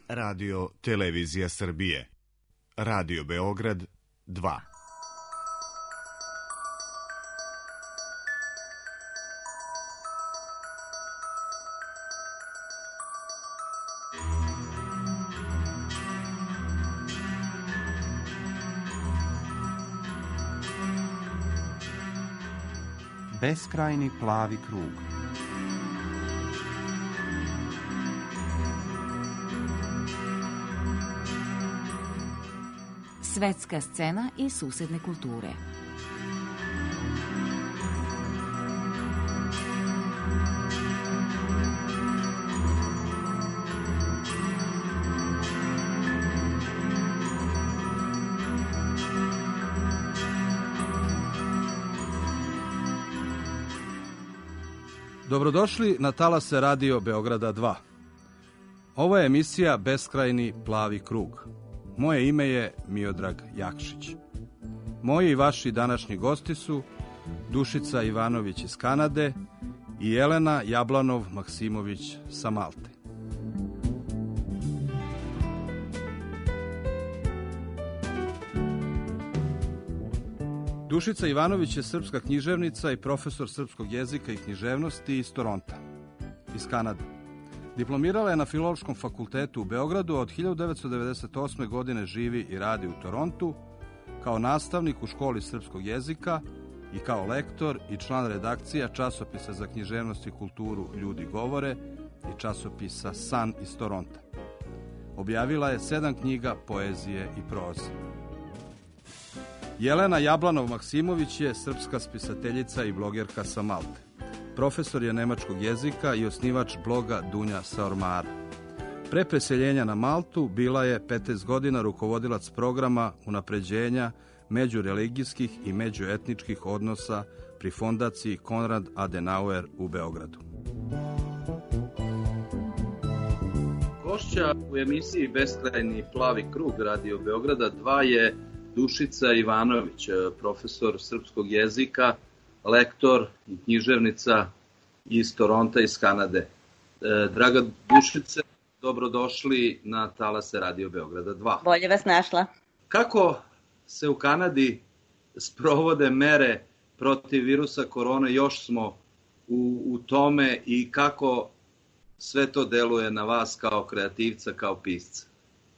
Radio Televizija Srbije. Radio Beograd 2. Beskrajni plavi krug. Svetska scena i susedne kulture. Dobrodošli na talase Radio Beograda 2. Ovo je emisija Beskrajni plavi krug. Moje ime je Miodrag Jakšić. Moji i vaši današnji gosti su Dušica Ivanović iz Kanade i Jelena Jablanov-Maksimović sa Malte. Dušica Ivanović je srpska književnica i profesor srpskog jezika i književnosti iz Toronta, iz Kanade. Diplomirala je na Filološkom fakultetu u Beogradu, od 1998. godine živi i radi u Torontu kao nastavnik u školi srpskog jezika i kao lektor i član redakcija časopisa za književnost i kulturu Ljudi govore i časopisa San iz Toronta. Objavila je 7 knjiga poezije i proze. Jelena Jablanov-Maksimović je srpska spisateljica i blogerka sa Malte. Profesor je nemačkog jezika i osnivač bloga Dunja sa Ormara. Pre preseljenja na Maltu bila je 15 godina rukovodilac programa unapređenja međureligijskih i međuetničkih odnosa pri fondaciji Konrad Adenauer u Beogradu. Gošća u emisiji Beskrajni plavi krug Radio Beograda 2 je Dušica Ivanović, profesor srpskog jezika, lektor i književnica iz Toronta, iz Kanade. Draga Dušice, dobrodošli na talase Radio Beograda 2. Bolje vas našla. Kako se u Kanadi sprovode mere protiv virusa korona? Još smo u tome i kako sve to deluje na vas kao kreativca, kao pisca?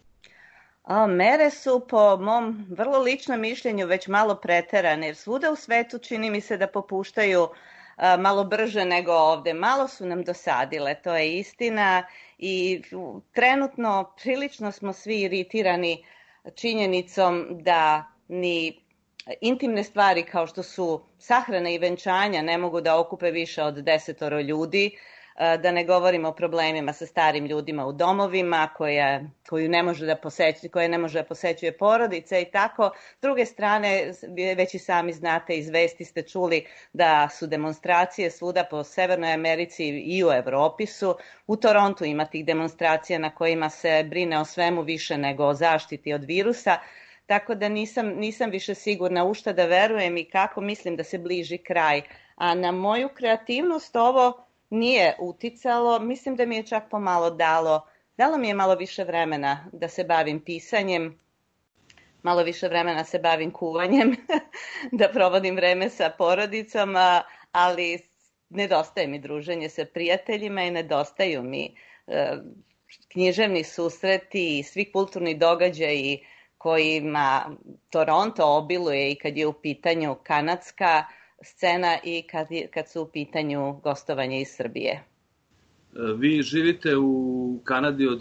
Mere su po mom vrlo ličnom mišljenju već malo preterane, jer svuda u svetu čini mi se da popuštaju malo brže nego ovde. Malo su nam dosadile, to je istina, i trenutno prilično smo svi iritirani činjenicom da ni intimne stvari kao što su sahrana i venčanja ne mogu da okupe više od 10 ljudi, da ne govorimo o problemima sa starim ljudima u domovima koje ne može da posećuje porodica i tako. S druge strane, već i sami znate, iz vesti ste čuli da su demonstracije svuda po Severnoj Americi i u Evropi su. U Torontu ima tih demonstracija na kojima se brine o svemu više nego o zaštiti od virusa. Tako da nisam više sigurna u šta da verujem i kako mislim da se bliži kraj. A na moju kreativnost ovo nije uticalo, mislim da mi je čak pomalo dalo mi je malo više vremena da se bavim pisanjem, malo više vremena se bavim kuvanjem, da provodim vreme sa porodicom, ali nedostaje mi druženje sa prijateljima i nedostaju mi književni susreti i svi kulturni događaji kojima Toronto obiluje i kad je u pitanju kanadska scena i kad su u pitanju gostovanje iz Srbije. Vi živite u Kanadi od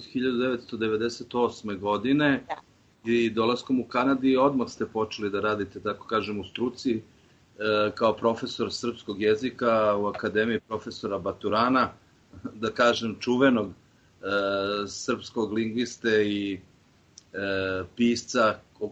1998. godine. Da. I dolaskom u Kanadi odmah ste počeli da radite, tako kažem, u struci kao profesor srpskog jezika u Akademiji profesora Baturana, da kažem čuvenog srpskog lingviste i pisca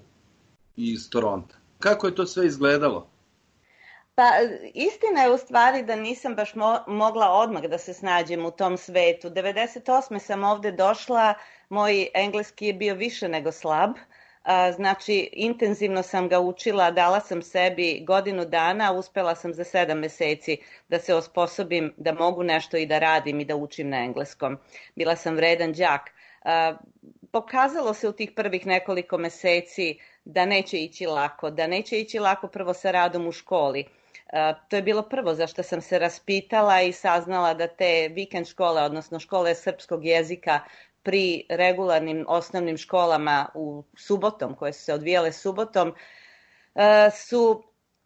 iz Toronta. Kako je to sve izgledalo? Pa istina je u stvari da nisam baš mogla odmah da se snađem u tom svetu. 98. sam ovde došla, moj engleski je bio više nego slab, znači intenzivno sam ga učila, dala sam sebi godinu dana, uspela sam za 7 meseci da se osposobim da mogu nešto i da radim i da učim na engleskom. Bila sam vredan đak. Pokazalo se u tih prvih nekoliko meseci da neće ići lako, prvo sa radom u školi. To je bilo prvo za što sam se raspitala i saznala da te vikend škole, odnosno škole srpskog jezika pri regularnim osnovnim školama subotom, koje su se odvijale subotom, su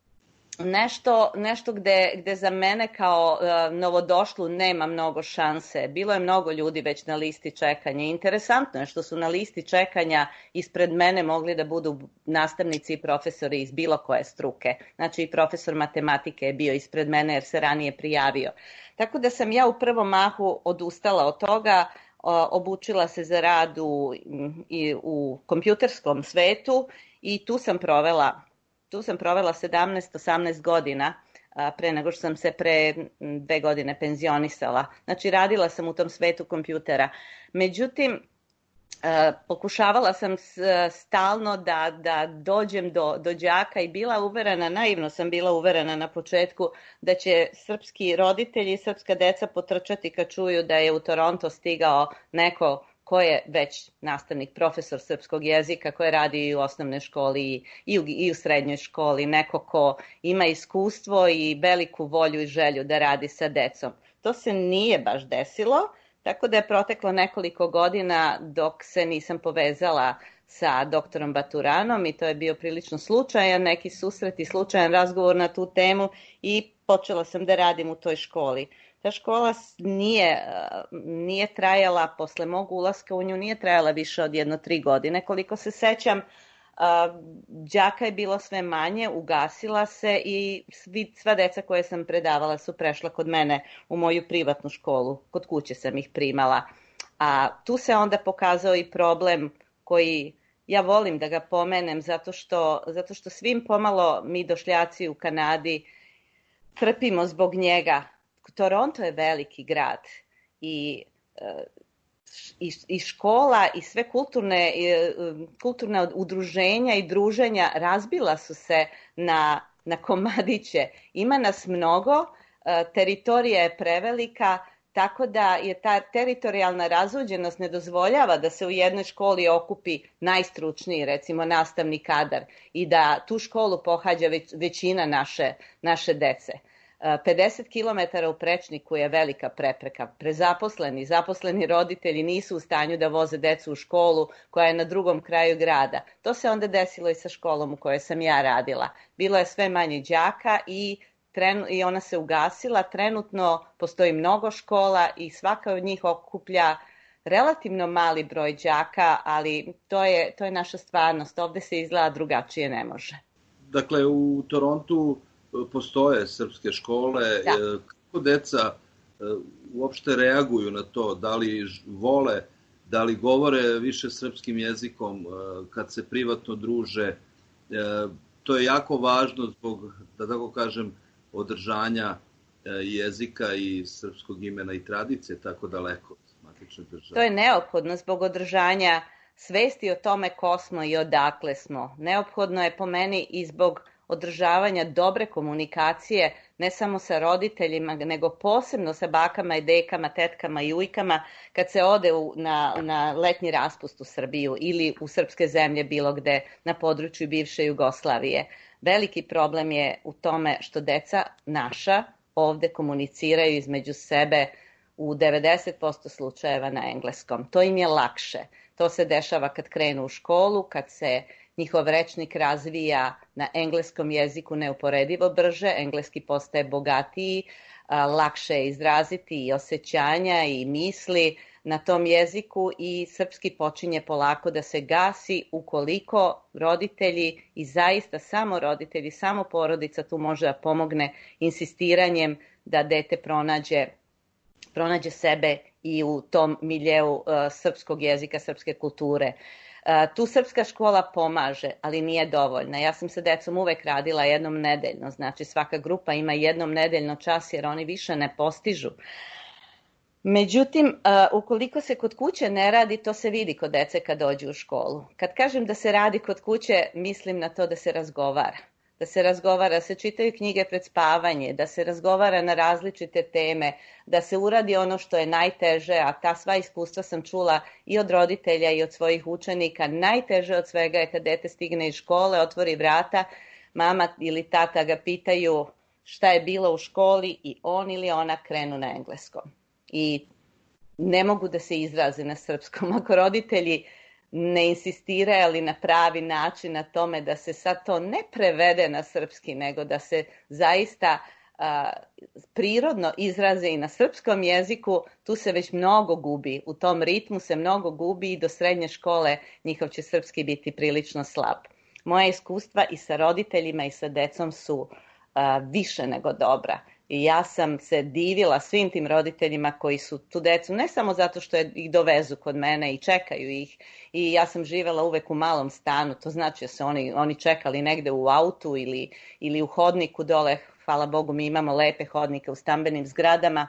nešto gde za mene kao novodošlu nema mnogo šanse. Bilo je mnogo ljudi već na listi čekanja. Interesantno je što su na listi čekanja ispred mene mogli da budu nastavnici i profesori iz bilo koje struke. Znači i profesor matematike je bio ispred mene jer se ranije prijavio. Tako da sam ja u prvom mahu odustala od toga, obučila se za rad u kompjuterskom svetu i tu sam provela 17-18 godina pre nego što sam se pre 2 godine penzionisala. Znači radila sam u tom svetu kompjutera. Međutim, pokušavala sam stalno da dođem do đaka i naivno sam bila uverena na početku da će srpski roditelji i srpska deca potrčati kad čuju da je u Toronto stigao neko ko je već nastavnik, profesor srpskog jezika, koji radi i u osnovnoj školi i u srednjoj školi, neko ko ima iskustvo i veliku volju i želju da radi sa decom. To se nije baš desilo, tako da je proteklo nekoliko godina dok se nisam povezala sa doktorom Baturanom i to je bio prilično slučajan neki susret i slučajan razgovor na tu temu i počela sam da radim u toj školi. Ta škola nije trajala, posle mog ulaska u nju, nije trajala više od 1-3 godine. Koliko se sećam, đaka je bilo sve manje, ugasila se i sva deca koje sam predavala su prešla kod mene u moju privatnu školu. Kod kuće sam ih primala. A tu se onda pokazao i problem koji ja volim da ga pomenem zato što svim pomalo mi došljaci u Kanadi trpimo zbog njega. Toronto je veliki grad i škola i sve kulturne udruženja i druženja razbila su se na komadiće. Ima nas mnogo, teritorija je prevelika, tako da je ta teritorijalna razuđenost ne dozvoljava da se u jednoj školi okupi najstručniji, recimo nastavni kadar i da tu školu pohađa većina naše dece. 50 km u prečniku je velika prepreka. Zaposleni roditelji nisu u stanju da voze decu u školu koja je na drugom kraju grada. To se onda desilo i sa školom u kojoj sam ja radila. Bilo je sve manje đaka i ona se ugasila. Trenutno postoji mnogo škola i svaka od njih okuplja relativno mali broj đaka, ali to je naša stvarnost. Ovde se izgleda drugačije ne može. Dakle, u Torontu postoje srpske škole. Da. Kako deca uopšte reaguju na to? Da li vole, da li govore više srpskim jezikom kad se privatno druže? To je jako važno zbog, da tako kažem, održanja jezika i srpskog imena i tradicije tako daleko od matične države. To je neophodno zbog održanja svesti o tome ko smo i odakle smo. Neophodno je po meni i zbog održavanja dobre komunikacije, ne samo sa roditeljima, nego posebno sa bakama i dekama, tetkama i ujkama, kad se ode na letnji raspust u Srbiju ili u srpske zemlje bilo gde na području bivše Jugoslavije. Veliki problem je u tome što deca naša ovde komuniciraju između sebe u 90% slučajeva na engleskom. To im je lakše. To se dešava kad krenu u školu, kad se njihov rečnik razvija na engleskom jeziku neuporedivo brže, engleski postaje bogatiji, lakše je izraziti i osjećanja i misli na tom jeziku i srpski počinje polako da se gasi ukoliko roditelji i zaista samo roditelji, samo porodica tu može da pomogne insistiranjem da dete pronađe sebe i u tom miljeu srpskog jezika, srpske kulture. Tu srpska škola pomaže, ali nije dovoljna. Ja sam sa decom uvek radila jednom nedeljno, znači svaka grupa ima jednom nedeljno čas jer oni više ne postižu. Međutim, ukoliko se kod kuće ne radi, to se vidi kod dece kad dođu u školu. Kad kažem da se radi kod kuće, mislim na to da se razgovara. da se razgovara, da se čitaju knjige pred spavanje, da se razgovara na različite teme, da se uradi ono što je najteže, a ta sva iskustva sam čula i od roditelja i od svojih učenika. Najteže od svega je kad dete stigne iz škole, otvori vrata, mama ili tata ga pitaju šta je bilo u školi i on ili ona krenu na engleskom. I ne mogu da se izraze na srpskom. Ako roditelji ne insistiraju na pravi način na tome da se sad to ne prevede na srpski, nego da se zaista prirodno izraze i na srpskom jeziku, tu se već mnogo gubi. U tom ritmu se mnogo gubi i do srednje škole njihov će srpski biti prilično slab. Moja iskustva i sa roditeljima i sa decom su više nego dobra. I ja sam se divila svim tim roditeljima koji su tu decu, ne samo zato što ih dovezu kod mene i čekaju ih. I ja sam živela uvek u malom stanu, to znači da se oni čekali negde u autu ili u hodniku dole. Hvala Bogu, mi imamo lepe hodnike u stambenim zgradama,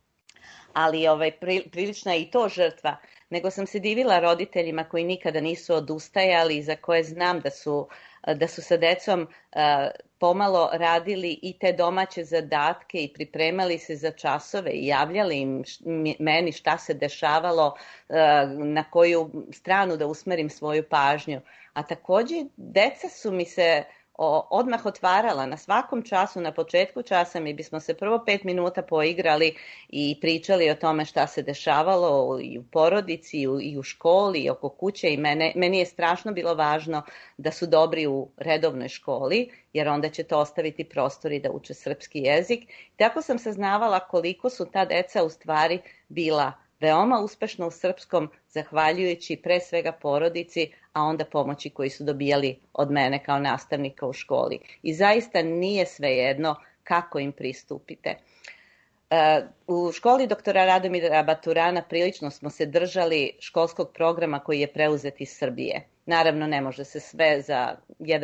ali prilična je i to žrtva. Nego sam se divila roditeljima koji nikada nisu odustajali, za koje znam da su sa decom pomalo radili i te domaće zadatke i pripremali se za časove i javljali im meni šta se dešavalo, na koju stranu da usmerim svoju pažnju. A takođe, deca su mi se odmah otvarala na svakom času, na početku časa mi bismo se prvo 5 minuta poigrali i pričali o tome šta se dešavalo i u porodici i u školi i oko kuće i meni je strašno bilo važno da su dobri u redovnoj školi, jer onda će to ostaviti prostori da uče srpski jezik. Tako sam saznavala koliko su ta deca u stvari bila veoma uspešno u srpskom, zahvaljujući pre svega porodici, a onda pomoći koji su dobijali od mene kao nastavnika u školi. I zaista nije svejedno kako im pristupite. U školi doktora Radomira Baturana prilično smo se držali školskog programa koji je preuzet iz Srbije. Naravno, ne može se sve za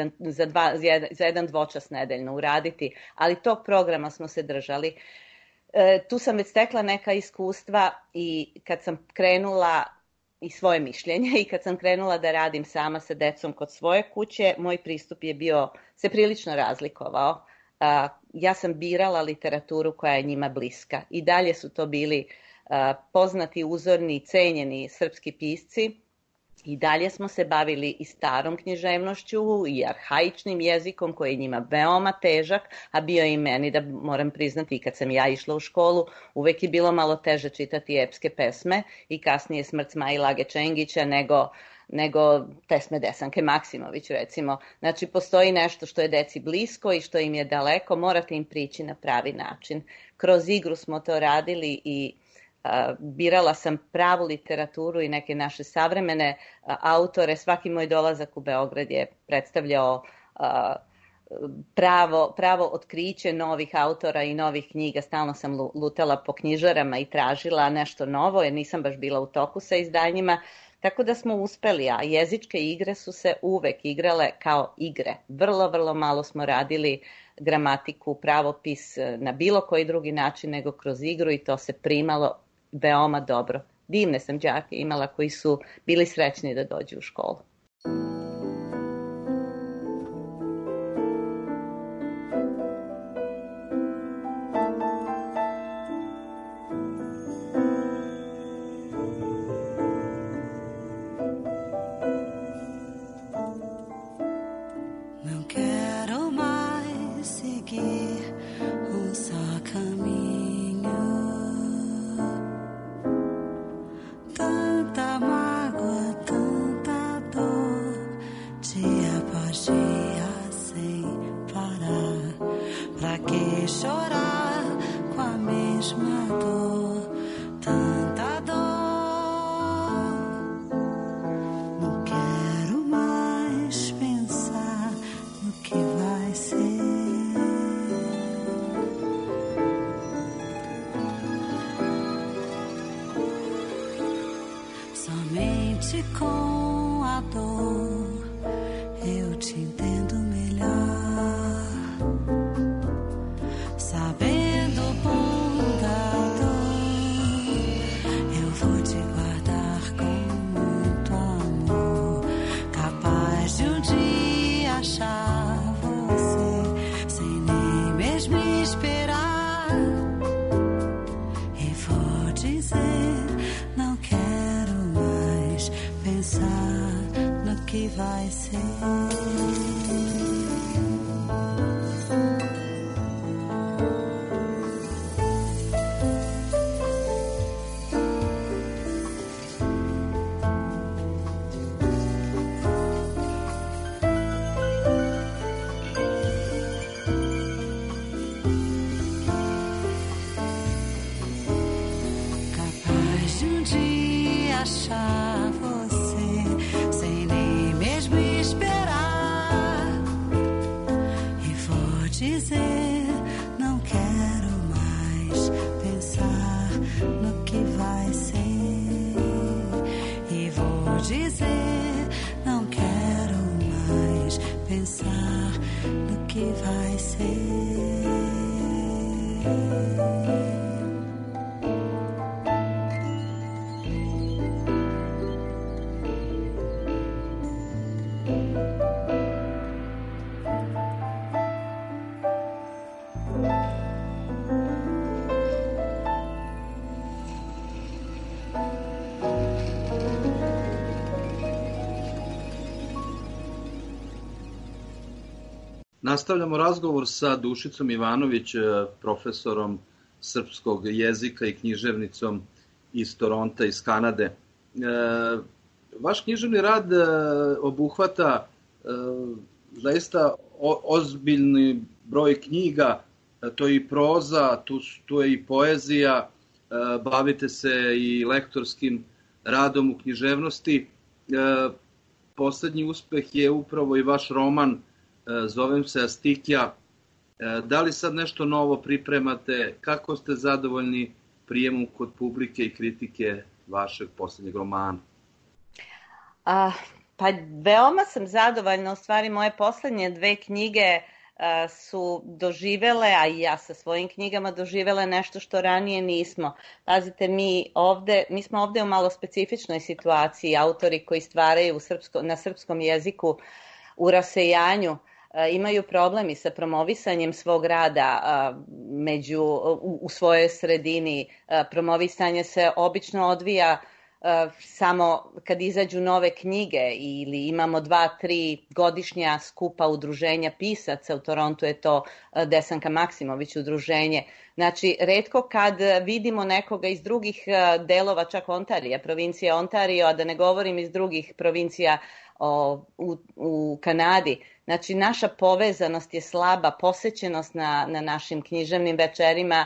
jedan dvočas nedeljno uraditi, ali tog programa smo se držali. Tu sam već stekla neka iskustva i kad sam krenula i svoje mišljenje i kad sam krenula da radim sama sa decom kod svoje kuće, moj pristup je se prilično razlikovao. Ja sam birala literaturu koja je njima bliska. I dalje su to bili poznati, uzorni, cenjeni srpski pisci. I dalje smo se bavili i starom književnošću i arhaičnim jezikom koji je njima veoma težak, a bio i meni, da moram priznati, i kad sam ja išla u školu, uvek je bilo malo teže čitati epske pesme i kasnije Smrt Smaila Age Čengića nego pesme Desanke Maksimović, recimo. Znači, postoji nešto što je deci blisko i što im je daleko, morate im prići na pravi način. Kroz igru smo to radili i birala sam pravu literaturu i neke naše savremene autore. Svaki moj dolazak u Beograd je predstavljao pravo otkriće novih autora i novih knjiga. Stalno sam lutala po knjižarama i tražila nešto novo, jer nisam baš bila u toku sa izdanjima. Tako da smo uspeli, a jezičke igre su se uvek igrale kao igre. Vrlo, vrlo malo smo radili gramatiku, pravopis na bilo koji drugi način nego kroz igru i to se primalo veoma dobro. Divne sam đake imala koji su bili srećni da dođu u školu. achar você. que vai ser. Achar você sem nem mesmo esperar, e vou dizer, não quero mais pensar no que vai ser, e vou dizer, não quero mais pensar no que vai ser. Nastavljamo razgovor sa Dušicom Ivanović, profesorom srpskog jezika i književnicom iz Toronta, iz Kanade. Vaš književni rad obuhvata zaista ozbiljni broj knjiga, to je i proza, tu je i poezija, bavite se i lektorskim radom u književnosti. Poslednji uspeh je upravo i vaš roman Zovem se Astikja. Da li sad nešto novo pripremate? Kako ste zadovoljni prijemom kod publike i kritike vašeg poslednjeg romana? Pa veoma sam zadovoljna. U stvari moje poslednje 2 knjige su doživele, a i ja sa svojim knjigama doživele nešto što ranije nismo. Pazite, mi smo ovde u malo specifičnoj situaciji. Autori koji stvaraju na srpskom jeziku u rasejanju imaju problemi sa promovisanjem svog rada u svojoj sredini. Promovisanje se obično odvija samo kad izađu nove knjige ili imamo 2-3 godišnja skupa udruženja pisaca. U Torontu je to Desanka Maksimović udruženje. Znači, retko kad vidimo nekoga iz drugih delova, čak Ontarija, provincije Ontario, a da ne govorim iz drugih provincija u Kanadi. Znači, naša povezanost je slaba, posećenost na našim književnim večerima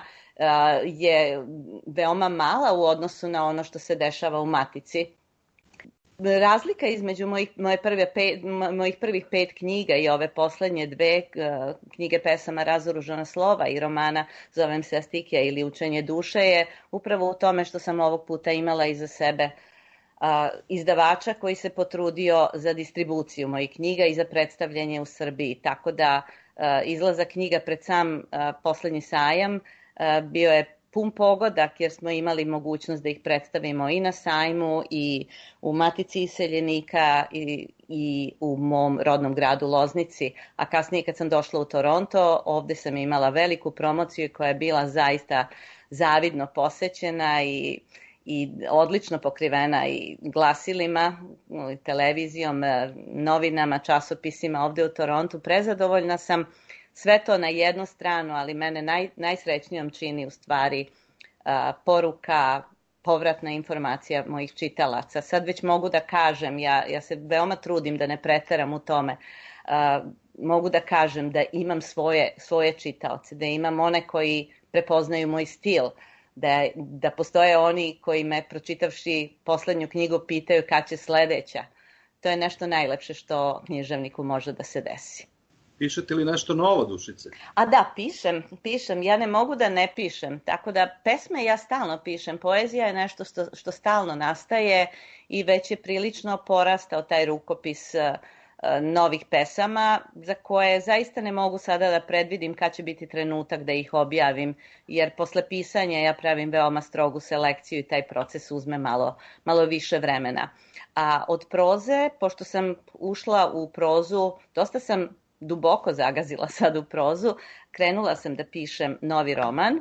je veoma mala u odnosu na ono što se dešava u Matici. Razlika između mojih prvih 5 knjiga i ove poslednje 2 knjige pesama Razoružana slova i romana Zovem se Astikja ili Učenje duše je upravo u tome što sam ovog puta imala iza sebe izdavača koji se potrudio za distribuciju mojih knjiga i za predstavljanje u Srbiji. Tako da izlazak knjiga pred sam poslednji sajam bio je pun pogodak jer smo imali mogućnost da ih predstavimo i na sajmu i u Matici iseljenika i u mom rodnom gradu Loznici. A kasnije kad sam došla u Toronto, ovde sam imala veliku promociju koja je bila zaista zavidno posećena i odlično pokrivena i glasilima, televizijom, novinama, časopisima ovde u Torontu. Prezadovoljna sam. Sve to na jednu stranu, ali mene najsrećnijom čini u stvari poruka, povratna informacija mojih čitalaca. Sad već mogu da kažem, ja se veoma trudim da ne preteram u tome, mogu da kažem da imam svoje čitaoce, da imam one koji prepoznaju moj stil, da postoje oni koji me pročitavši poslednju knjigu pitaju kad će sledeća. To je nešto najlepše što književniku može da se desi. Pišete li nešto novo, Dušice? A da, pišem. Ja ne mogu da ne pišem. Tako da pesme ja stalno pišem. Poezija je nešto što stalno nastaje i već je prilično porastao taj rukopis novih pesama za koje zaista ne mogu sada da predvidim kad će biti trenutak da ih objavim, jer posle pisanja ja pravim veoma strogu selekciju i taj proces uzme malo više vremena. A od proze, pošto sam ušla u prozu, dosta sam duboko zagazila sad u prozu, krenula sam da pišem novi roman.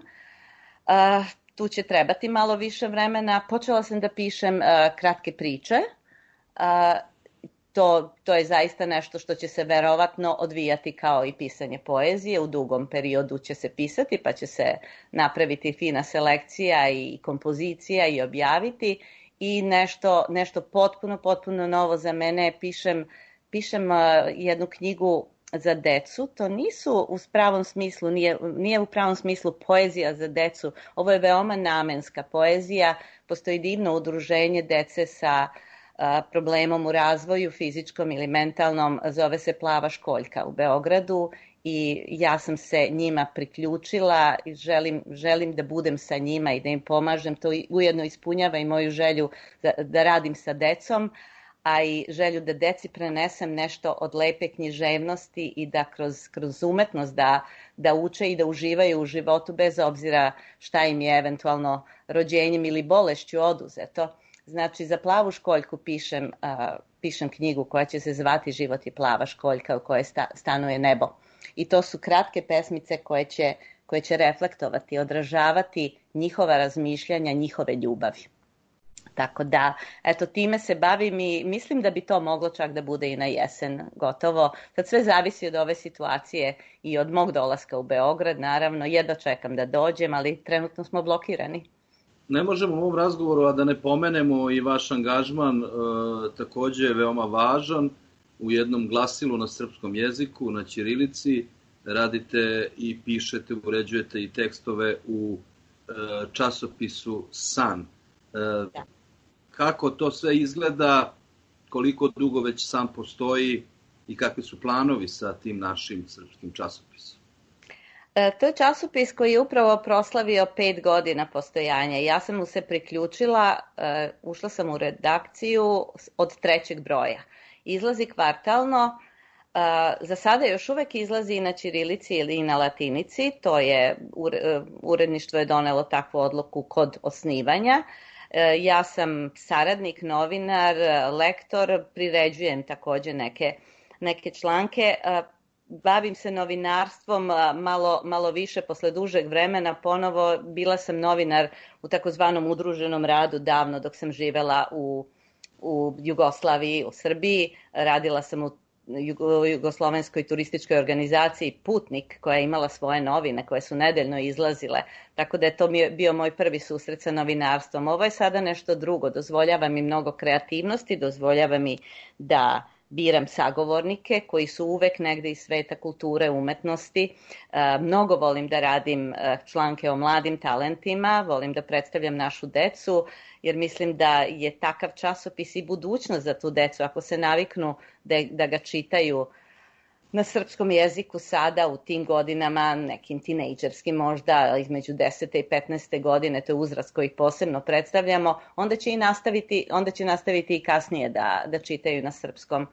Tu će trebati malo više vremena. Počela sam da pišem kratke priče. to je zaista nešto što će se verovatno odvijati kao i pisanje poezije. U dugom periodu će se pisati, pa će se napraviti fina selekcija i kompozicija i objaviti. I nešto potpuno novo za mene. Pišem jednu knjigu za decu. To nisu u pravom smislu, nije u pravom smislu poezija za decu. Ovo je veoma namenska poezija. Postoji divno udruženje dece sa problemom u razvoju, fizičkom ili mentalnom, zove se Plava školjka u Beogradu i ja sam se njima priključila i želim da budem sa njima i da im pomažem. To ujedno ispunjava i moju želju da radim sa decom, a i želju da deci prenesem nešto od lepe književnosti i da kroz umetnost da uče i da uživaju u životu bez obzira šta im je eventualno rođenjem ili bolešću oduzeto. Znači, za Plavu školjku pišem knjigu koja će se zvati Život je plava školjka u kojoj stanuje nebo. I to su kratke pesmice koje će reflektovati, odražavati njihova razmišljanja, njihove ljubavi. Tako da, eto, time se bavim i mislim da bi to moglo čak da bude i na jesen gotovo. Sad sve zavisi od ove situacije i od mog dolaska u Beograd, naravno, jedva čekam da dođem, ali trenutno smo blokirani. Ne možemo u ovom razgovoru, a da ne pomenemo i vaš angažman, takođe je veoma važan, u jednom glasilu na srpskom jeziku, na ćirilici, radite i pišete, uređujete i tekstove u časopisu San. Kako to sve izgleda, koliko dugo već San postoji i kakvi su planovi sa tim našim srpskim časopisom? To je časopis koji je upravo proslavio 5 godina postojanja. Ja sam mu se priključila, ušla sam u redakciju od 3. broja. Izlazi kvartalno, za sada još uvek izlazi i na ćirilici ili i na latinici, to je, uredništvo je donelo takvu odluku kod osnivanja. Ja sam saradnik, novinar, lektor, priređujem takođe neke članke. Bavim se novinarstvom malo više posle dužeg vremena. Ponovo bila sam novinar u takozvanom udruženom radu davno dok sam živela u Jugoslaviji, u Srbiji. Radila sam u Jugoslovenskoj turističkoj organizaciji Putnik, koja je imala svoje novine koje su nedeljno izlazile. Tako da je to bio moj prvi susret sa novinarstvom. Ovo je sada nešto drugo. Dozvoljava mi mnogo kreativnosti, dozvoljava mi da biram sagovornike koji su uvek negde iz sveta kulture, umetnosti. Mnogo volim da radim članke o mladim talentima, volim da predstavljam našu decu, jer mislim da je takav časopis i budućnost za tu decu. Ako se naviknu da ga čitaju na srpskom jeziku sada u tim godinama, nekim tinejdžerskim možda, između 10. i 15. godine, to je uzrast koji posebno predstavljamo, onda će nastaviti i kasnije da čitaju na srpskom.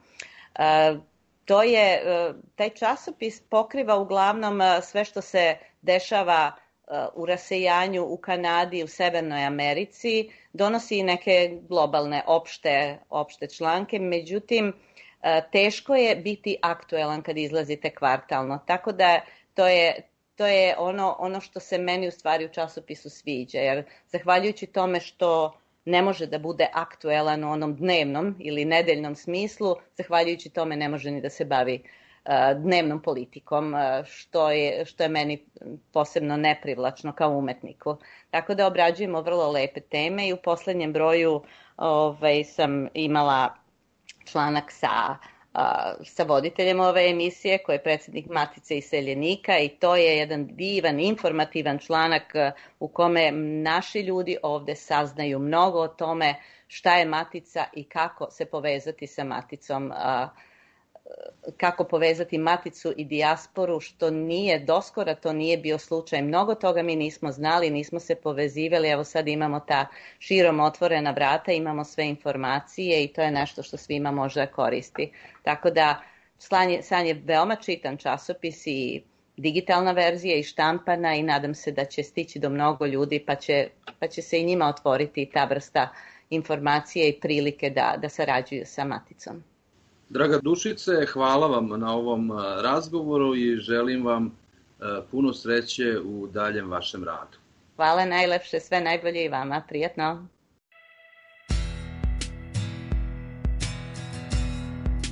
Taj časopis pokriva uglavnom sve što se dešava u rasejanju u Kanadi, u Severnoj Americi, donosi i neke globalne opšte članke, međutim, teško je biti aktuelan kad izlazite kvartalno, tako da to je ono što se meni u stvari u časopisu sviđa, jer zahvaljujući tome što ne može da bude aktuelan u onom dnevnom ili nedeljnom smislu, zahvaljujući tome ne može ni da se bavi dnevnom politikom, što je meni posebno neprivlačno kao umetniku. Tako da obrađujemo vrlo lepe teme i u poslednjem broju sam imala članak sa voditeljem ove emisije, koji je predsjednik Matice iseljenika, i to je jedan divan, informativan članak u kome naši ljudi ovde saznaju mnogo o tome šta je Matica i kako se povezati sa Maticom, kako povezati Maticu i dijasporu, što doskora to nije bio slučaj. Mnogo toga mi nismo znali, nismo se povezivali, evo sad imamo ta širom otvorena vrata, imamo sve informacije i to je nešto što svima može koristi. Tako da San je veoma čitan časopis i digitalna verzija i štampana i nadam se da će stići do mnogo ljudi pa će se i njima otvoriti ta vrsta informacije i prilike da sarađuju sa Maticom. Draga Dušice, hvala vam na ovom razgovoru i želim vam puno sreće u daljem vašem radu. Hvala najlepše, sve najbolje i vama, prijatno.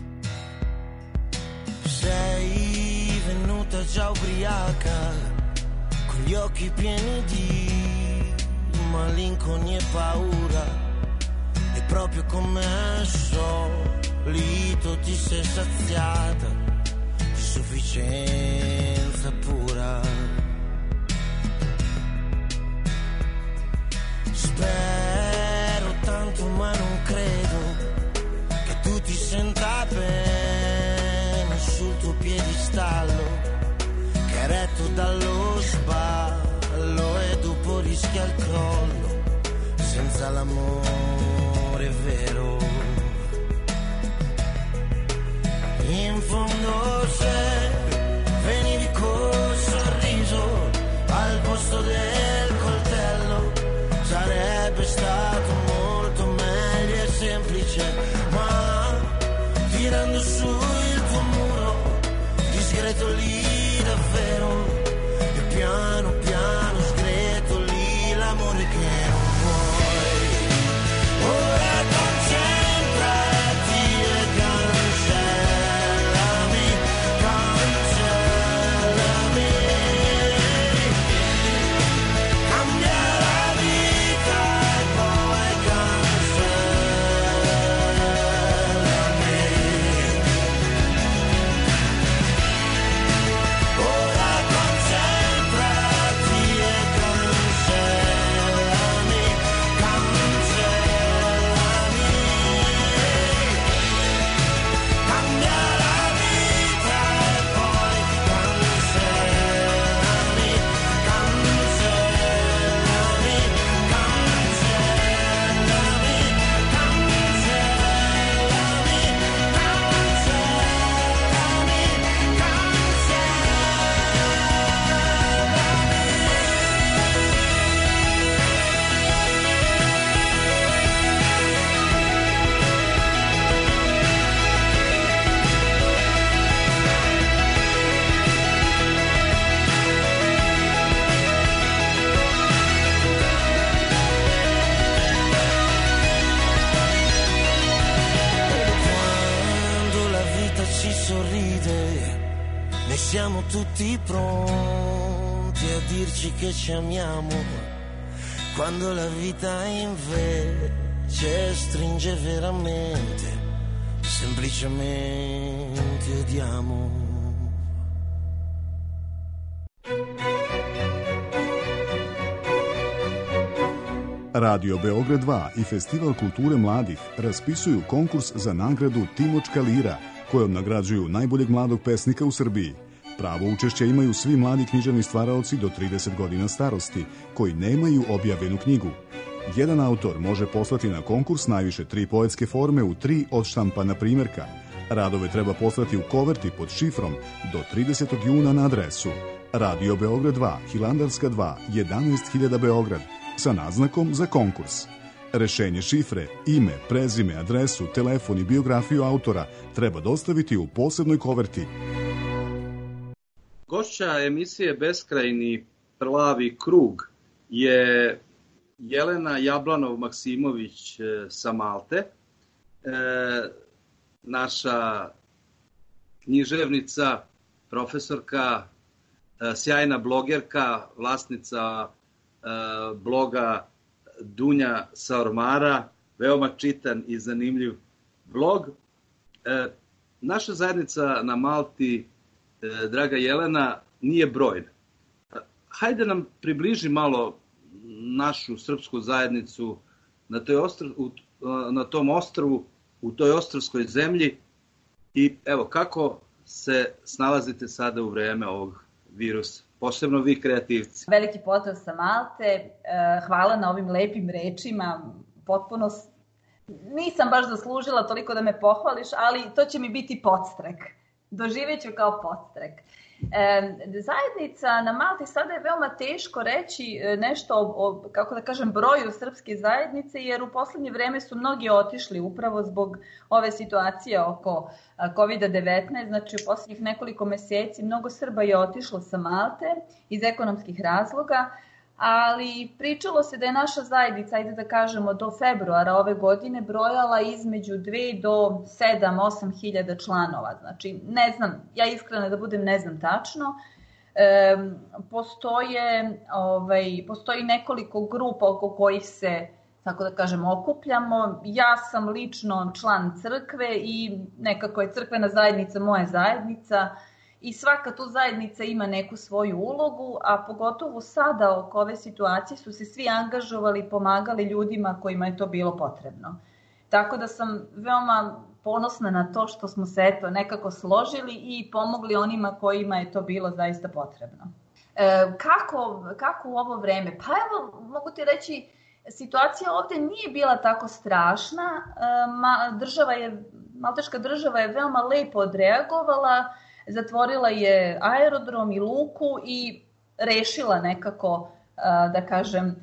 già ubriaca, con gli occhi pieni di malinconia e paura, e proprio come al solito ti sei saziata di sufficienza pura. Spero tanto ma non credo che tu ti senta bene sul tuo piedistallo, che è retto dallo sballo e dopo rischia il crollo senza l'amore vero. In fondo se venivi col sorriso al posto del coltello sarebbe stato molto meglio e semplice, ma tirando su il tuo muro disgretolì davvero e piano piano sgretolì l'amore che non vuoi. Ora concentrati e cancellami, cancellami, cambia la vita e poi cancellami. Ora concentrati e cancellami, cancellami, cambia la vita e poi cancellami, cancellami, quando la vita ci sorride, noi siamo tutti pronti a dirci che ci amiamo. Quando la vita invece stringe veramente, semplicemente odiamo. Radio Beograd 2 i Festival kulture mladih raspisuju konkurs za nagradu Timočka lira, kojom nagrađuju najboljeg mladog pesnika u Srbiji. Pravo učešće imaju svi mladi književni stvaraoci do 30 godina starosti, koji nemaju objavljenu knjigu. Jedan autor može poslati na konkurs najviše 3 poetske forme u 3 odštampana primjerka. Radove treba poslati u koverti pod šifrom do 30. juna na adresu Radio Beograd 2, Hilandarska 2, 11.000 Beograd, sa naznakom za konkurs. Rešenje šifre, ime, prezime, adresu, telefon i biografiju autora treba dostaviti u posebnoj koverti. Gošća emisije Beskrajni plavi krug je Jelena Jablanov-Maksimović sa Malte, naša književnica, profesorka, sjajna blogerka, vlasnica bloga Dunja sa Ormara, veoma čitan i zanimljiv blog. Naša zajednica na Malti, draga Jelena, nije brojna. Hajde nam približi malo našu srpsku zajednicu na tom ostrvu, u toj ostrvskoj zemlji i evo kako se snalazite sada u vreme ovog virusa, posebno vi kreativci. Veliki pozdrav sa Malte, hvala na ovim lepim rečima, potpuno nisam baš zaslužila toliko da me pohvališ, ali to će mi biti podstrek, doživet ću kao podstrek. Zajednica na Malti sada je veoma teško reći nešto o, kako da kažem, broju srpske zajednice, jer u poslednje vreme su mnogi otišli upravo zbog ove situacije oko COVID-19, znači u poslednjih nekoliko meseci mnogo Srba je otišlo sa Malte iz ekonomskih razloga, ali pričalo se da je naša zajednica, ajde da kažemo, do februara ove godine brojala između 2 do 7-8 hiljada članova. Znači, ne znam, ja iskreno da budem ne znam tačno. Postoji nekoliko grupa oko kojih se, tako da kažem, okupljamo. Ja sam lično član crkve i nekako je crkvena zajednica moja zajednica i svaka tu zajednica ima neku svoju ulogu, a pogotovo sada oko ove situacije su se svi angažovali i pomagali ljudima kojima je to bilo potrebno. Tako da sam veoma ponosna na to što smo se nekako složili i pomogli onima kojima je to bilo zaista potrebno. Kako u ovo vreme? Pa evo, mogu ti reći, situacija ovde nije bila tako strašna. Malteška država je veoma lepo odreagovala, zatvorila je aerodrom i luku i rešila nekako, da kažem,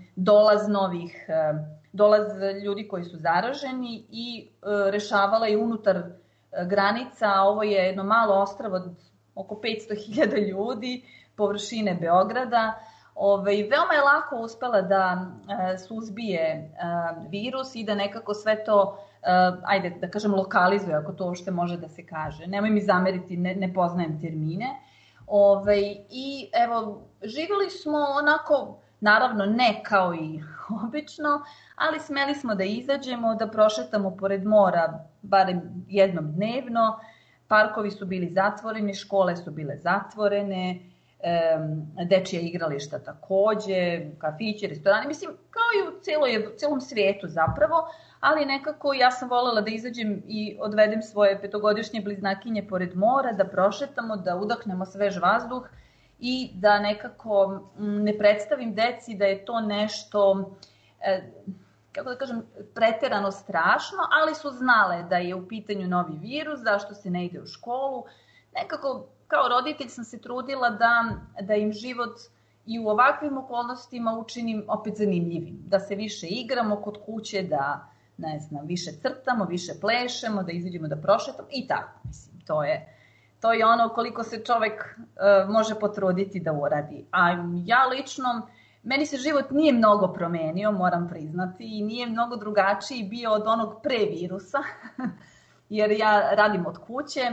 dolaz ljudi koji su zaraženi i rešavala je unutar granica. Ovo je jedno malo ostrvo od oko 500.000 ljudi, površine Beograda. Veoma je lako uspela da suzbije virus i da nekako sve to, ajde da kažem, lokalizuje, ako to uopšte može da se kaže. Nemoj mi zameriti, ne poznajem termine. I evo, živjeli smo onako, naravno ne kao i obično, ali smeli smo da izađemo, da prošetamo pored mora, barem jednom dnevno. Parkovi su bili zatvoreni, škole su bile zatvorene, dečija igrališta takođe, kafići, restorani, mislim, kao i u celom svijetu zapravo, ali nekako ja sam voljela da izađem i odvedem svoje 5-godišnje bliznakinje pored mora, da prošetamo, da udahnemo svež vazduh i da nekako ne predstavim deci da je to nešto, kako da kažem, preterano strašno, ali su znale da je u pitanju novi virus, zašto se ne ide u školu. Nekako, kao roditelj sam se trudila da im život i u ovakvim okolnostima učinim opet zanimljivim. Da se više igramo kod kuće, da, ne znam, više crtamo, više plešemo, da izađemo da prošetamo i tako, mislim, to je ono koliko se čovek može potruditi da uradi. A ja lično, meni se život nije mnogo promenio, moram priznati, i nije mnogo drugačiji bio od onog pre virusa, jer ja radim od kuće,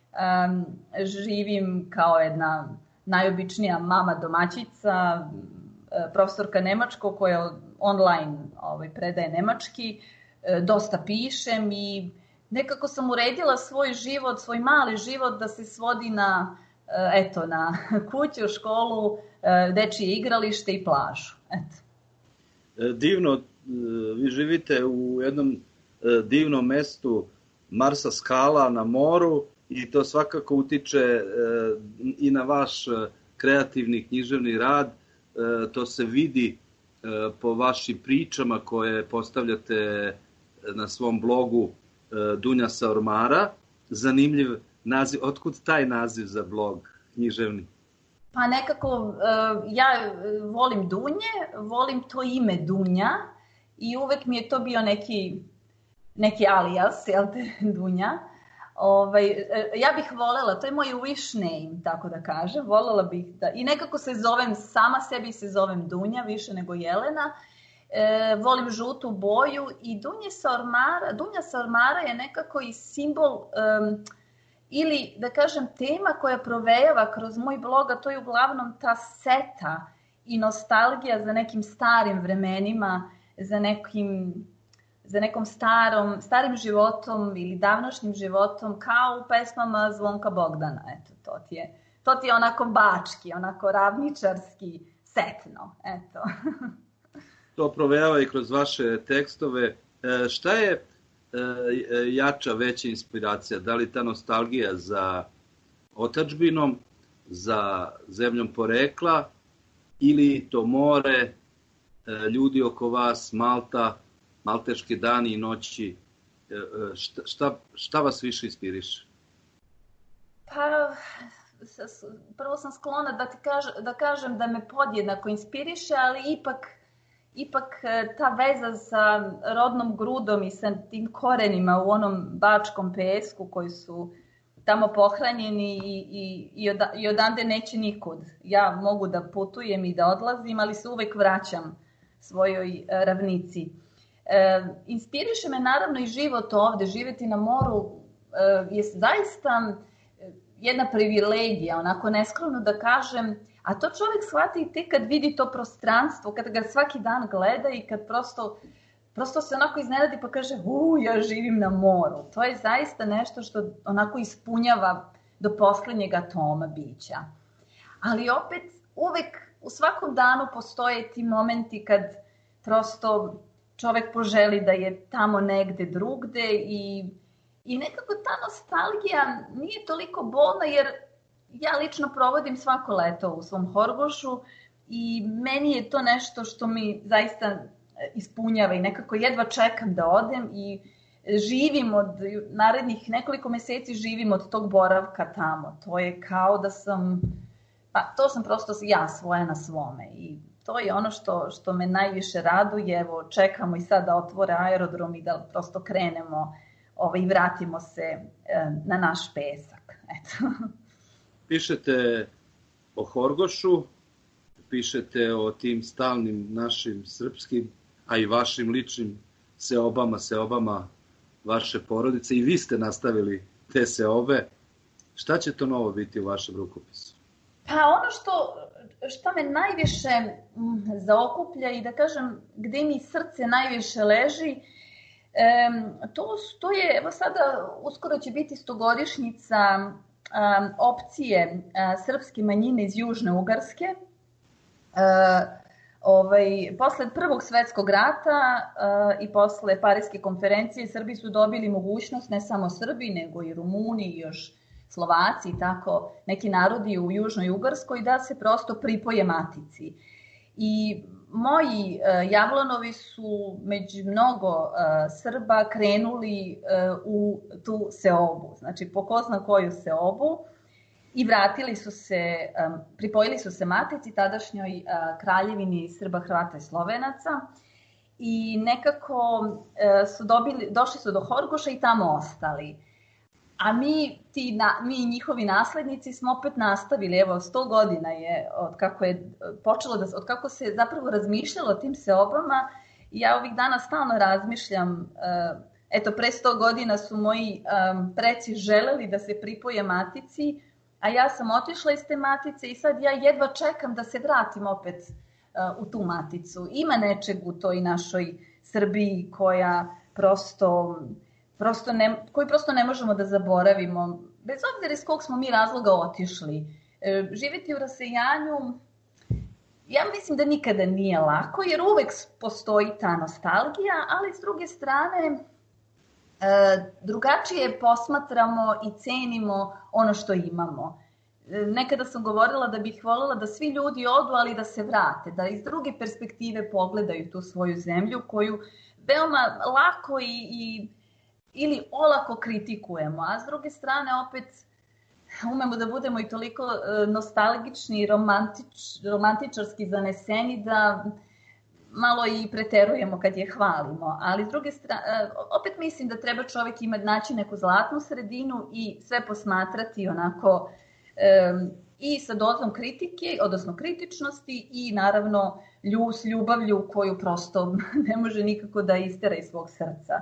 živim kao jedna najobičnija mama domaćica, profesorka nemačkog koja online predaje nemački, dosta pišem i nekako sam uredila svoj život, svoj mali život da se svodi na kuću, školu, dečije igralište i plažu. Eto. Divno, vi živite u jednom divnom mestu Marsa Skala na moru i to svakako utiče i na vaš kreativni književni rad. To se vidi po vašim pričama koje postavljate na svom blogu Dunja sa ormara. Zanimljiv naziv. Otkud taj naziv za blog književni? Pa nekako, ja volim Dunje, volim to ime Dunja i uvek mi je to bio neki alias, jel te, Dunja. Ja bih volela, to je moj wish name, tako da kažem, volela bih da, i nekako se zovem, sama sebi se zovem Dunja, više nego Jelena, volim žutu boju i Dunja sa ormara je nekako i simbol ili, da kažem, tema koja provejava kroz moj blog, a to je uglavnom ta seta i nostalgija za nekim starim vremenima, za nekom starim životom ili davnošnjim životom, kao u pesmama Zvonka Bogdana. Eto, to ti je onako bački, onako ravničarski, setno. Eto. To provejava i kroz vaše tekstove. Šta je jača, veća inspiracija? Da li ta nostalgija za otadžbinom, za zemljom porekla, ili to more, ljudi oko vas, Malta, malteški dani i noći? Šta vas više inspiriše? Pa, prvo sam sklona da kažem da me podjednako inspiriše, ali ipak ta veza sa rodnom grudom i sa tim korenima u onom bačkom pesku koji su tamo pohranjeni i odande neće nikud. Ja mogu da putujem i da odlazim, ali se uvek vraćam svojoj ravnici. Inspiriše me naravno i život ovde. Živeti na moru je zaista jedna privilegija, onako neskromno da kažem, a to čovjek shvati i tek kad vidi to prostranstvo, kad ga svaki dan gleda i kad prosto se onako iznenadi pa kaže ja živim na moru. To je zaista nešto što onako ispunjava do poslednjeg atoma bića. Ali opet uvek u svakom danu postoje ti momenti kad prosto čovek poželi da je tamo negde drugde i nekako ta nostalgija nije toliko bolna jer ja lično provodim svako leto u svom Horgošu i meni je to nešto što mi zaista ispunjava i nekako jedva čekam da odem i živim od narednih nekoliko meseci živim od tog boravka tamo. To je kao da sam, to sam prosto ja svoja na svome i to je ono što me najviše raduje. Evo, čekamo i sad da otvore aerodrom i da prosto krenemo i vratimo se na naš pesak. Eto. Pišete o Horgošu, pišete o tim stalnim našim srpskim, a i vašim ličnim seobama vaše porodice i vi ste nastavili te seobe. Šta će to novo biti u vašem rukopisu? Pa ono što me najviše zaokuplja i da kažem gde mi srce najviše leži, to je, evo sada uskoro će biti 100-godišnjica opcije srpske manjine iz Južne Ugarske. Posle Prvog svetskog rata i posle Pariske konferencije Srbi su dobili mogućnost, ne samo Srbi, nego i Rumuni i još Slovaci i tako neki narodi u Južnoj Ugarskoj da se prosto pripoje matici. I moji Jablanovi su među mnogo Srba krenuli u tu seobu, znači po ko zna koju seobu i vratili su se, pripojili su se matici tadašnjoj kraljevini Srba, Hrvata i Slovenaca i nekako došli su do Horgoša i tamo ostali. A mi i njihovi naslednici smo opet nastavili, evo 100 godina je od kako se zapravo razmišljalo o tim seobama i ja ovih dana stalno razmišljam, eto pre 100 godina su moji preci želeli da se pripoje matici, a ja sam otišla iz te matice i sad ja jedva čekam da se vratim opet u tu maticu. Ima nečeg u toj našoj Srbiji koja koju prosto ne možemo da zaboravimo, bez obzira iz kog smo mi razloga otišli. Živjeti u rasejanju, ja mislim da nikada nije lako, jer uvek postoji ta nostalgija, ali s druge strane drugačije posmatramo i cenimo ono što imamo. Nekada sam govorila da bih voljela da svi ljudi odu, ali da se vrate, da iz druge perspektive pogledaju tu svoju zemlju koju veoma lako ili olako kritikujemo, a s druge strane opet umemo da budemo i toliko nostalgični i romantičarski zaneseni da malo i preterujemo kad je hvalimo, ali s druge strane, opet mislim da treba čovjek naći neku zlatnu sredinu i sve posmatrati onako i sa dozom kritike, odnosno kritičnosti i naravno s ljubavlju koju prosto ne može nikako da istera iz svog srca.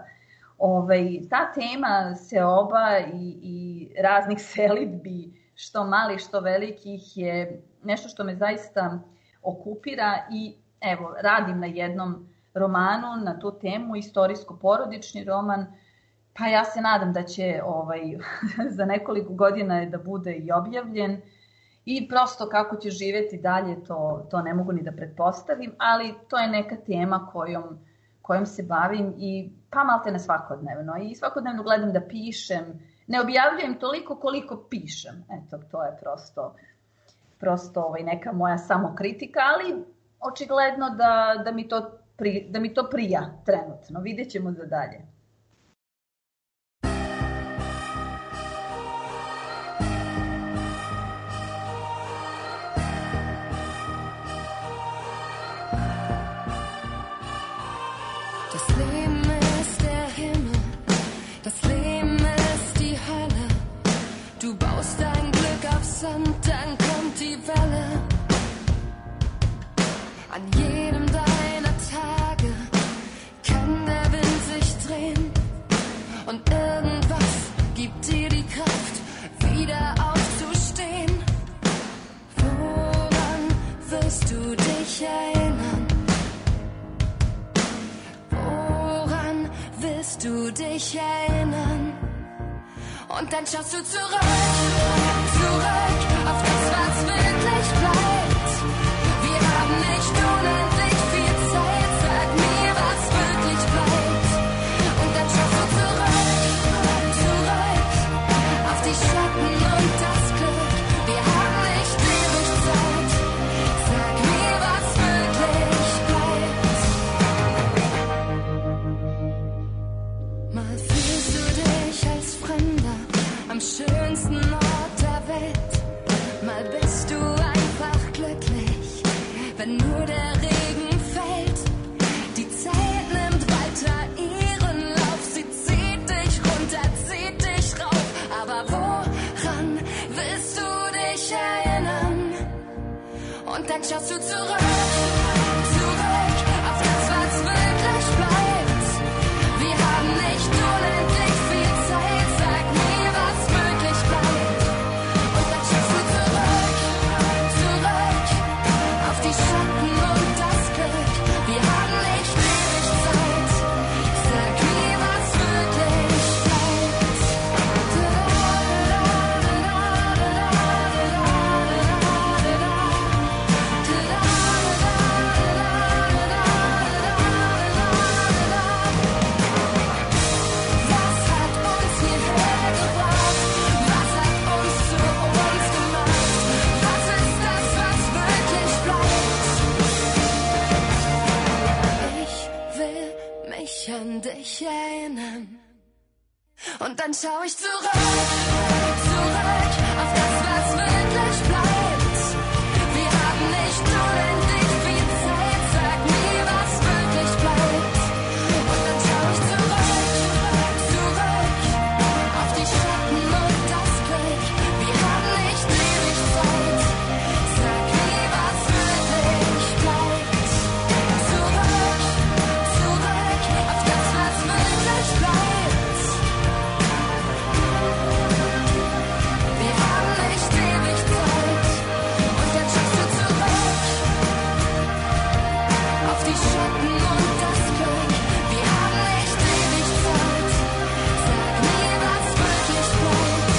Ta tema seoba i raznih selidbi, što malih, što velikih, je nešto što me zaista okupira i evo, radim na jednom romanu na tu temu, istorijsko-porodični roman, pa ja se nadam da će za nekoliko godina da bude i objavljen i prosto kako će živjeti dalje, to ne mogu ni da pretpostavim, ali to je neka tema kojom se bavim i pa maltene svakodnevno. I svakodnevno gledam da pišem. Ne objavljujem toliko koliko pišem. Eto, to je prosto neka moja samokritika, ali očigledno da mi to prija trenutno. Vidjet ćemo za dalje. Das Leben ist die Hölle. baust dein Glück auf Sand, dann kommt die Welle. An jedem deiner Tage kann der Wind sich drehen und irgendwas gibt dir die Kraft, wieder aufzustehen. Woran wirst du dich erinnern? Woran willst du dich erinnern? Und dann schaust du zurück, zurück auf das, was wirklich bleibt. Wir haben nicht unendlich viel Zeit, sag mir, was wirklich bleibt. Und dann schaust du zurück, zurück auf die Schatten und das Glück. Wir haben nicht ewig Zeit, sag mir, was wirklich bleibt. Mal fühlst du dich als Fremder am schönsten Ort der Welt. Mal bist du einfach glücklich, wenn nur der Regen fällt. Die Zeit nimmt weiter ihren Lauf, sie zieht dich runter, zieht dich rauf. Aber woran willst du dich erinnern? Und dann schaust du zurück, zurück auf das, was wirklich bleibt. Wir haben nicht unendlich viel Zeit, sag mir, was wirklich bleibt. Und dann schaust du zurück, zurück auf die Schatten und das Glück. Wir haben nicht ewig Zeit, sag mir, was wirklich bleibt. Was hat uns hierher gebracht? Was hat uns zu uns gemacht? Was ist das, was wirklich bleibt? Ich will mich an dich erinnern. Und dann schau ich zurück, zurück auf das, was wirklich bleibt. Wir haben nicht unendlich viel Zeit, sag mir, was wirklich bleibt. Und dann schau ich zurück, zurück auf die Schatten und das Glück. Wir haben nicht ewig Zeit, sag mir, was wirklich bleibt. Zurück, zurück auf das, was wirklich bleibt. Wir haben nicht ewig Zeit. Und dann schaust du zurück auf die Schatten und das Glück. Wir haben nicht ewig Zeit. Sag mir, was wirklich bleibt.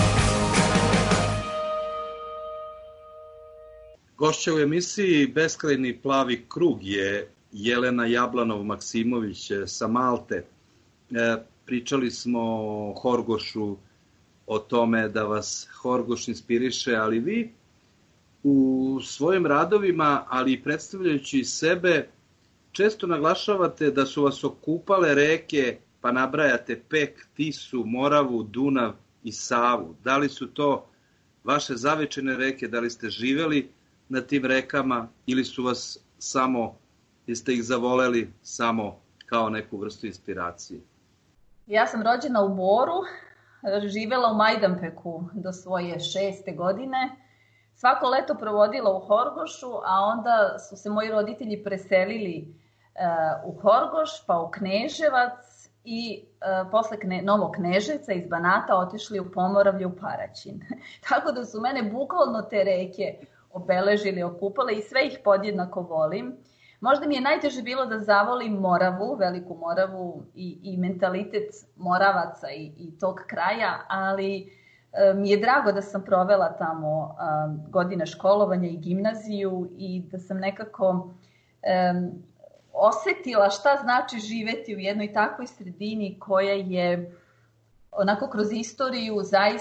Gošća u emisiji Beskrajni plavi krug je Jelena Jablanov-Maksimović sa Malte. Pričali smo o Horgošu, o tome da vas Horgoš inspiriše, ali vi u svojim radovima, ali i predstavljajući sebe, često naglašavate da su vas okupale reke, pa nabrajate Pek, Tisu, Moravu, Dunav i Savu. Da li su to vaše zavičajne reke, da li ste živeli na tim rekama ili su vas samo, jeste ih zavoleli samo kao neku vrstu inspiracije? Ja sam rođena u Boru, živela u Majdanpeku do svoje 6. godine. Svako leto provodila u Horgošu, a onda su se moji roditelji preselili u Horgoš, pa u Kneževac i posle Novog Kneževca iz Banata otišli u Pomoravlje u Paraćin. Tako da su mene bukvalno te reke obeležili, okupale i sve ih podjednako volim. Možda mi je najteže bilo da zavolim Moravu, Veliku Moravu i mentalitet Moravaca i tog kraja, ali mi je drago da sam provela tamo godine školovanja i gimnaziju i da sam nekako osetila šta znači živeti u jednoj takvoj sredini koja je onako kroz istoriju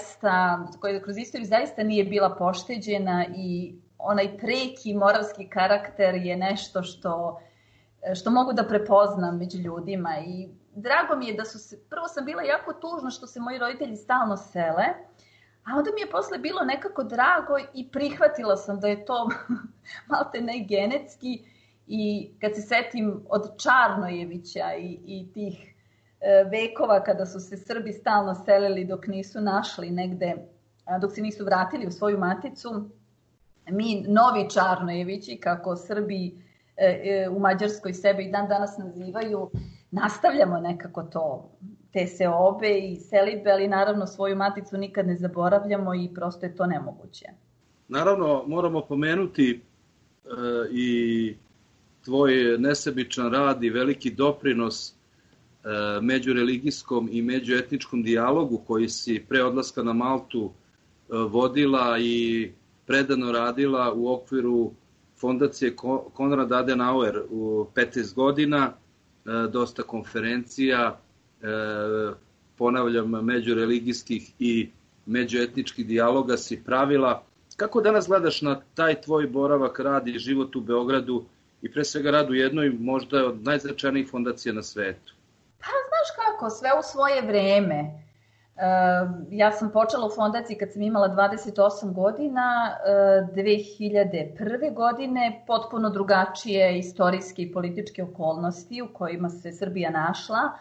zaista nije bila pošteđena i onaj preki moravski karakter je nešto što mogu da prepoznam među ljudima i drago mi je da prvo sam bila jako tužna što se moji roditelji stalno sele, a onda mi je posle bilo nekako drago i prihvatila sam da je to malte ne genetski i kad se setim od Čarnojevića i tih vekova kada su se Srbi stalno selili dok nisu našli negde dok se nisu vratili u svoju maticu, mi novi Čarnojevići, kako Srbi u Mađarskoj sebe i dan danas nazivaju, nastavljamo nekako te seobe i selidbe, ali naravno svoju maticu nikad ne zaboravljamo i prosto je to nemoguće. Naravno, moramo pomenuti i tvoj nesebičan rad i veliki doprinos međureligijskom i međuetničkom dijalogu koji si pre odlaska na Maltu vodila i predano radila u okviru fondacije Konrad Adenauer u 15 godina, dosta konferencija, ponavljam, međureligijskih i međuetničkih dijaloga si pravila. Kako danas gledaš na taj tvoj boravak, rad i život u Beogradu i pre svega rad u jednoj možda od najznačajnijih fondacija na svetu? Pa znaš kako, sve u svoje vreme. Ja sam počela u fondaciji kad sam imala 28 godina, 2001. godine, potpuno drugačije istorijske i političke okolnosti u kojima se Srbija našla.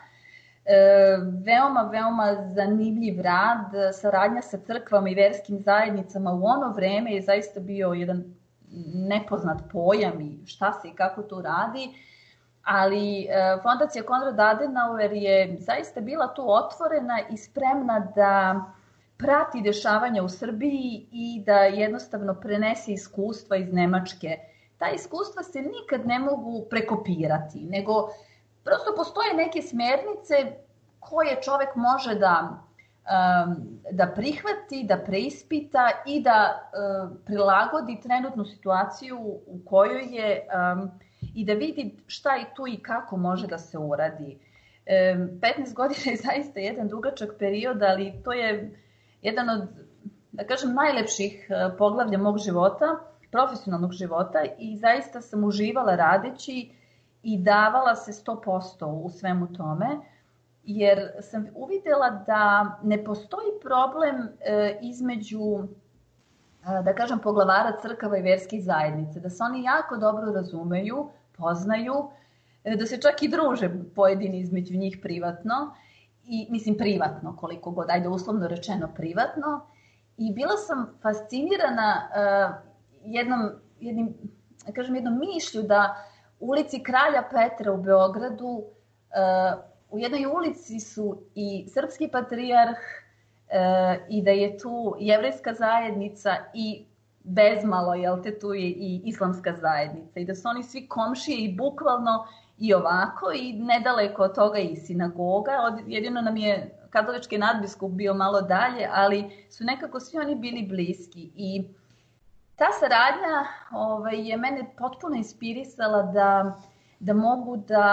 Veoma zanimljiv rad, saradnja sa crkvama i verskim zajednicama u ono vreme je zaista bio jedan nepoznat pojam i šta se i kako to radi, ali fondacija Konrad Adenauer je zaista bila tu otvorena i spremna da prati dešavanja u Srbiji i da jednostavno prenese iskustva iz Nemačke. Ta iskustva se nikad ne mogu prekopirati, nego prosto postoje neke smjernice koje čovek može da prihvati, da preispita i da prilagodi trenutnu situaciju u kojoj je i da vidi šta i tu i kako može da se uradi. 15 godina je zaista jedan dugačak period, ali to je jedan od, da kažem, najlepših poglavlja mog života, profesionalnog života, i zaista sam uživala radeći i davala se 100% u svemu tome, jer sam uvidela da ne postoji problem između, da kažem, poglavara crkava i verskih zajednice, da se oni jako dobro razumeju, poznaju, da se čak i druže pojedini između njih privatno, i mislim privatno koliko god, ajde uslovno rečeno privatno, i bila sam fascinirana jednom mišlju da u ulici Kralja Petra u Beogradu, u jednoj ulici su i srpski patrijarh i da je tu jevrejska zajednica i bezmalo, tu je i islamska zajednica, i da su oni svi komšije i bukvalno i ovako, i nedaleko od toga i sinagoga, jedino nam je katolički nadbiskup bio malo dalje, ali su nekako svi oni bili bliski. I ta saradnja je mene potpuno inspirisala da mogu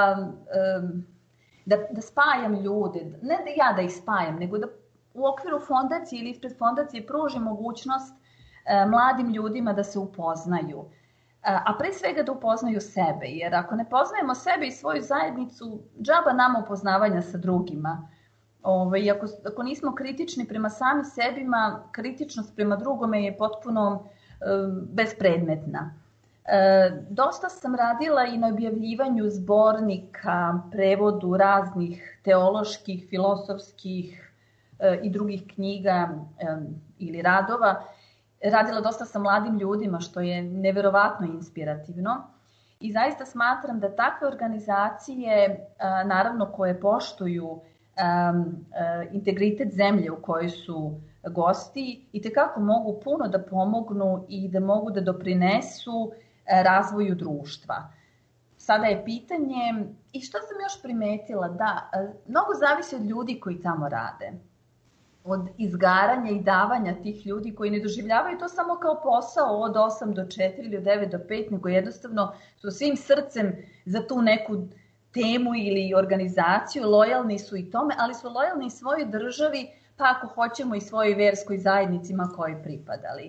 da spajam ljude, ne da ja da ih spajam, nego da u okviru fondacije ili ispred fondacije pružim mogućnost mladim ljudima da se upoznaju, a pre svega da upoznaju sebe, jer ako ne poznajemo sebe i svoju zajednicu, džaba nama upoznavanja sa drugima. Ako nismo kritični prema sami sebima, kritičnost prema drugome je potpuno bespredmetna. Dosta sam radila i na objavljivanju zbornika, prevodu raznih teoloških, filosofskih i drugih knjiga ili radova. Radila dosta sa mladim ljudima, što je neverovatno inspirativno. I zaista smatram da takve organizacije, naravno koje poštuju integritet zemlje u kojoj su gosti, itekako mogu puno da pomognu i da mogu da doprinesu razvoju društva. Sada je pitanje, i što sam još primetila, da mnogo zavisi od ljudi koji tamo rade. Od izgaranja i davanja tih ljudi koji ne doživljavaju to samo kao posao od 8 do 4 ili od 9 do 5, nego jednostavno su svim srcem za tu neku temu ili organizaciju, lojalni su i tome, ali su lojalni i svojoj državi, pa ako hoćemo i svojoj verskoj zajednicima koji pripadali.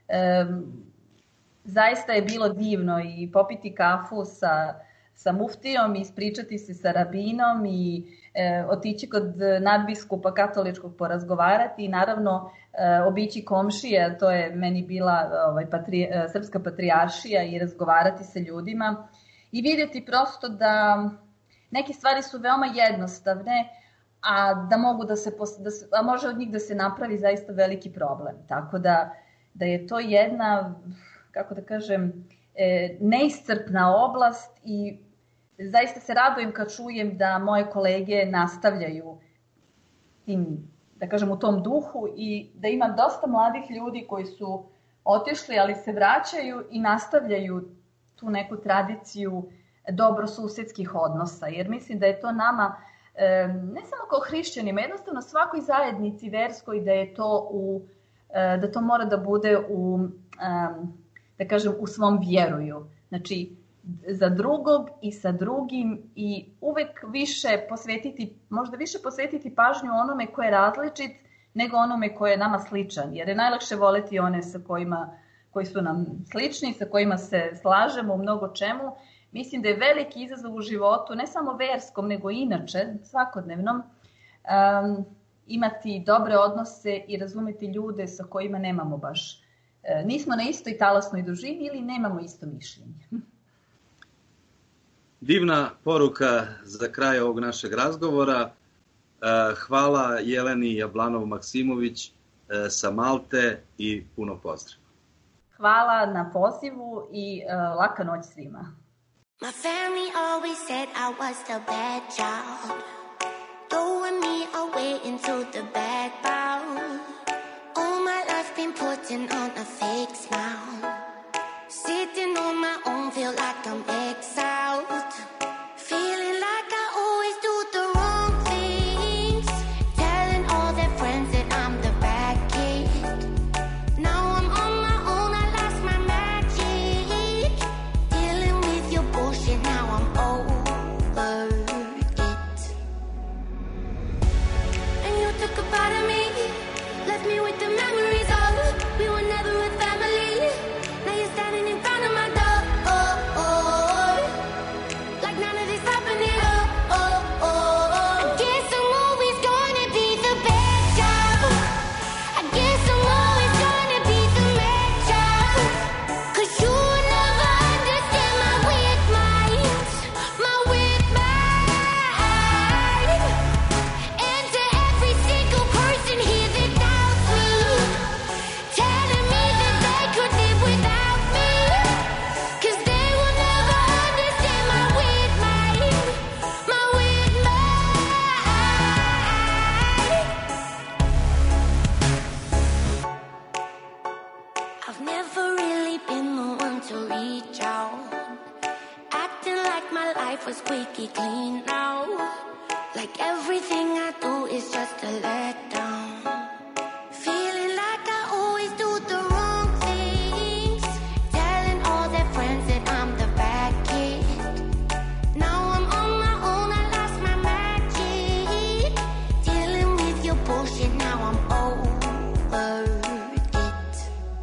Zaista je bilo divno i popiti kafu sa muftijom, ispričati se sa rabinom i otići kod nadbiskupa katoličkog porazgovarati i naravno obići komšije, to je meni bila srpska patrijaršija, i razgovarati sa ljudima i vidjeti prosto da neke stvari su veoma jednostavne, a da mogu a može od njih da se napravi zaista veliki problem. Tako da je to jedna, kako da kažem, neiscrpna oblast i zaista se radujem kad čujem da moje kolege nastavljaju tim, da kažem, u tom duhu i da ima dosta mladih ljudi koji su otišli, ali se vraćaju i nastavljaju tu neku tradiciju dobrosusedskih odnosa, jer mislim da je to nama, ne samo kao hrišćanima, jednostavno svakoj zajednici verskoj da to mora da bude da kažem, u svom vjeruju. Znači, za drugog i sa drugim i uvek možda više posvetiti pažnju onome ko je različit nego onome ko je nama sličan, jer je najlakše voleti one koji su nam slični, sa kojima se slažemo u mnogo čemu. Mislim da je veliki izazov u životu, ne samo verskom, nego inače, svakodnevnom, imati dobre odnose i razumeti ljude sa kojima nemamo baš, nismo na istoj talasnoj dužini ili nemamo isto mišljenje. Divna poruka za kraj ovog našeg razgovora. Hvala Jeleni Jablanov-Maksimović sa Malte i puno pozdrava. Hvala na pozivu i laka noć svima. My family always said I was the bad child, throwing me away into the background. All my life been putting on a fake smile, sitting on my own, feel like I'm exiled, feeling like I always do the wrong things, telling all their friends that I'm the bad kid. Now I'm on my own, I lost my magic, dealing with your bullshit, now I'm over it. And you took a part of me, left me with the memories of we were never a family. Now you're standing in front of my door, like none of this happening. I guess I'm always gonna be the bad child. I guess I'm always gonna be the mad child. 'Cause you will never understand my weird mind, my weird mind. And to every single person here that doubts me, telling me that they could live without me, 'cause they will never understand my weird mind, my weird mind. I've never really been the one to reach out, acting like my life was squeaky clean now, like everything I do is just a letdown, feeling like I always do the wrong things, telling all their friends that I'm the bad kid. Now I'm on my own, I lost my magic, dealing with your bullshit, now I'm over it.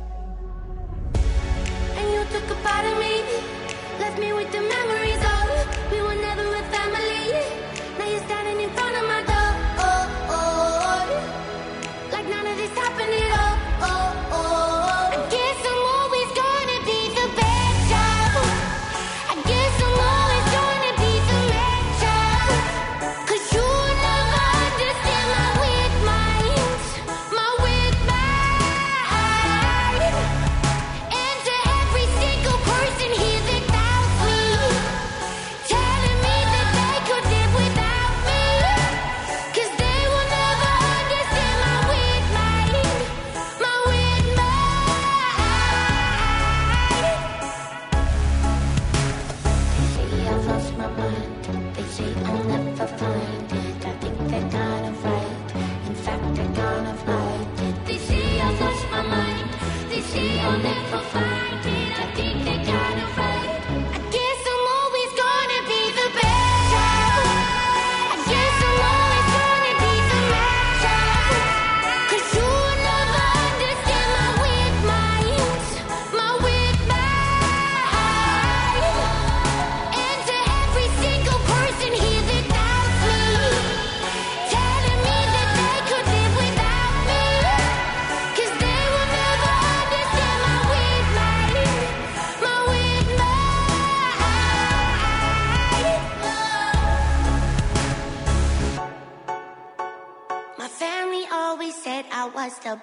And you took a part of me, left me with the memories of we were never a family. Now you're standing in front of my door,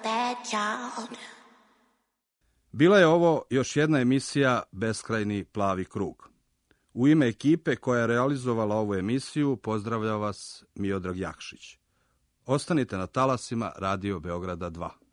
that child. Bila je ovo još jedna emisija Beskrajni plavi krug. U ime ekipe koja je realizovala ovu emisiju pozdravlja vas Miodrag Jakšić. Ostanite na talasima Radio Beograda 2.